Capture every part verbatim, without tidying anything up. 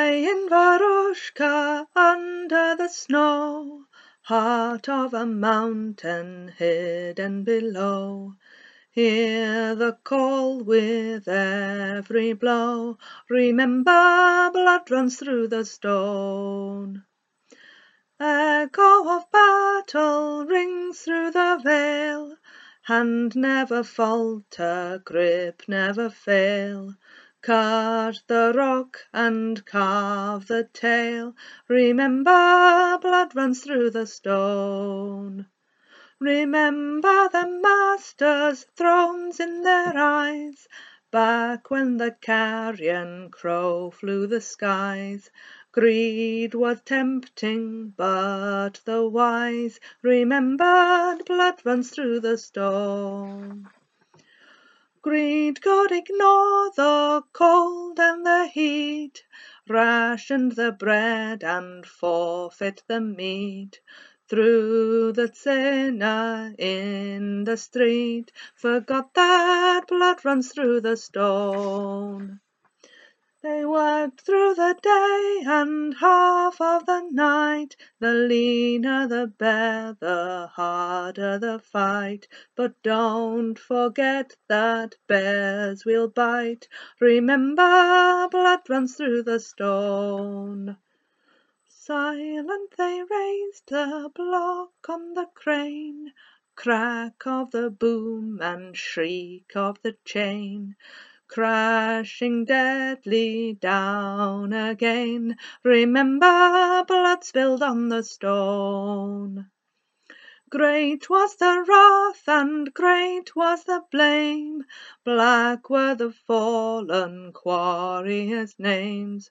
High in Varushka, under the snow, heart of a mountain hidden below, hear the call with every blow. Remember, blood runs through the stone. Echo of battle rings through the vale, hand never falter, grip never fail. Cut the rock and carve the tale. Remember, blood runs through the stone. Remember the masters, thrones in their eyes, back when the carrion crow flew the skies. Greed was tempting, but the wise remembered, blood runs through the stone. Greed could ignore the cold and the heat, rationed the bread and forfeit the meat. Through the sinner in the street, forgot that blood runs through the stone. They worked through the day and half of the night, the leaner the bear, the harder the fight. But don't forget that bears will bite. Remember, blood runs through the stone. Silent they raised the block on the crane, crack of the boom and shriek of the chain, crashing deadly down again. Remember, blood spilled on the stone. Great was the wrath and great was the blame, black were the fallen quarriers' names.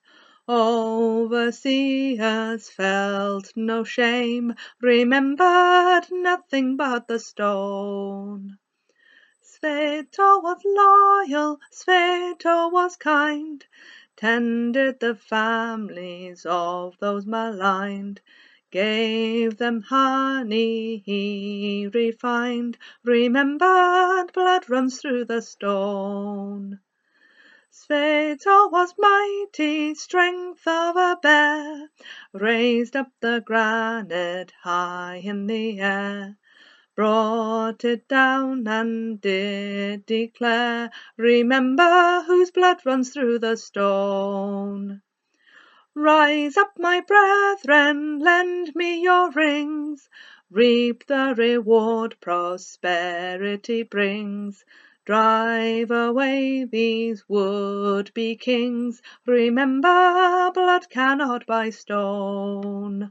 Overseers felt no shame, remembered nothing but the stone. Sveto was loyal, Sveto was kind, tended the families of those maligned, gave them honey he refined, remembered, blood runs through the stone. Sveto was mighty, strength of a bear, raised up the granite high in the air, brought it down and did declare, remember whose blood runs through the stone. Rise up, my brethren, lend me your rings, reap the reward prosperity brings. Drive away these would-be kings, remember, blood cannot buy stone.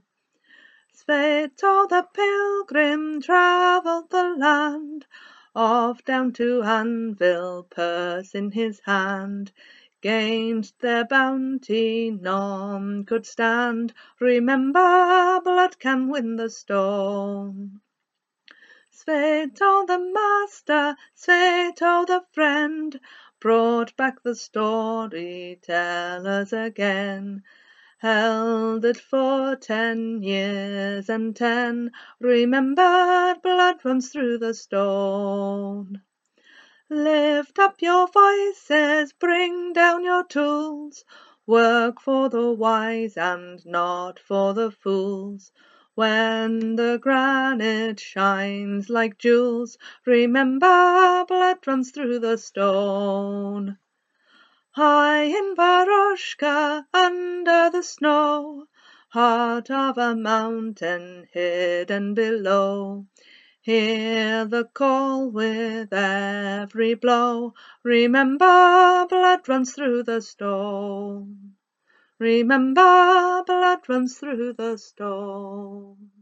Sveto the pilgrim travelled the land, off down to Anvil, purse in his hand. Gainst their bounty none could stand, remember, blood can win the stone. Sveto the master, Sveto the friend, brought back the storytellers again. Held it for ten years and ten, remembered, blood runs through the stone. Lift up your voices, bring down your tools, work for the wise and not for the fools. When the granite shines like jewels, remember, blood runs through the stone. High in Varushka, under the snow, heart of a mountain hidden below, hear the call with every blow. Remember, blood runs through the stone. Remember, blood runs through the stone.